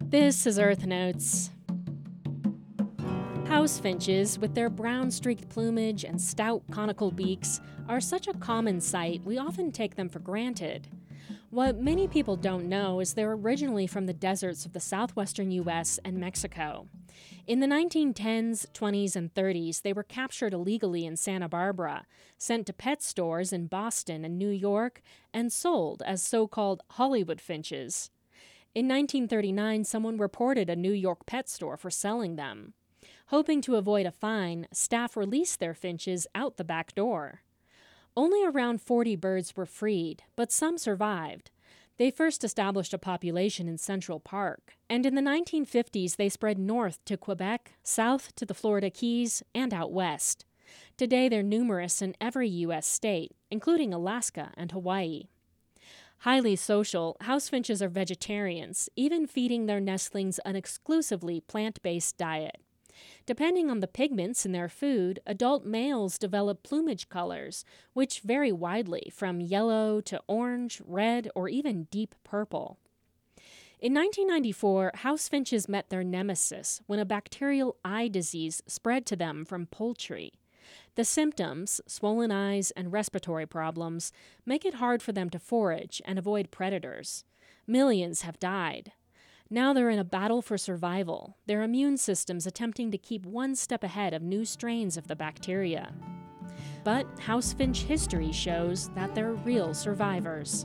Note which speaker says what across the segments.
Speaker 1: This is Earth Notes. House finches, with their brown-streaked plumage and stout conical beaks, are such a common sight we often take them for granted. What many people don't know is they're originally from the deserts of the southwestern U.S. and Mexico. In the 1910s, 20s, and 30s, they were captured illegally in Santa Barbara, sent to pet stores in Boston and New York, and sold as so-called Hollywood finches. In 1939, someone reported a New York pet store for selling them. Hoping to avoid a fine, staff released their finches out the back door. Only around 40 birds were freed, but some survived. They first established a population in Central Park, and in the 1950s they spread north to Quebec, south to the Florida Keys, and out west. Today they're numerous in every U.S. state, including Alaska and Hawaii. Highly social, house finches are vegetarians, even feeding their nestlings an exclusively plant-based diet. Depending on the pigments in their food, adult males develop plumage colors, which vary widely from yellow to orange, red, or even deep purple. In 1994, house finches met their nemesis when a bacterial eye disease spread to them from poultry. The symptoms, swollen eyes and respiratory problems, make it hard for them to forage and avoid predators. Millions have died. Now they're in a battle for survival, their immune systems attempting to keep one step ahead of new strains of the bacteria. But house finch history shows that they're real survivors.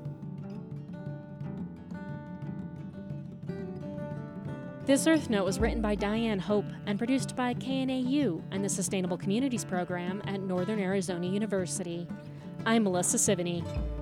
Speaker 1: This Earth Note was written by Diane Hope and produced by KNAU and the Sustainable Communities Program at Northern Arizona University. I'm Melissa Sivany.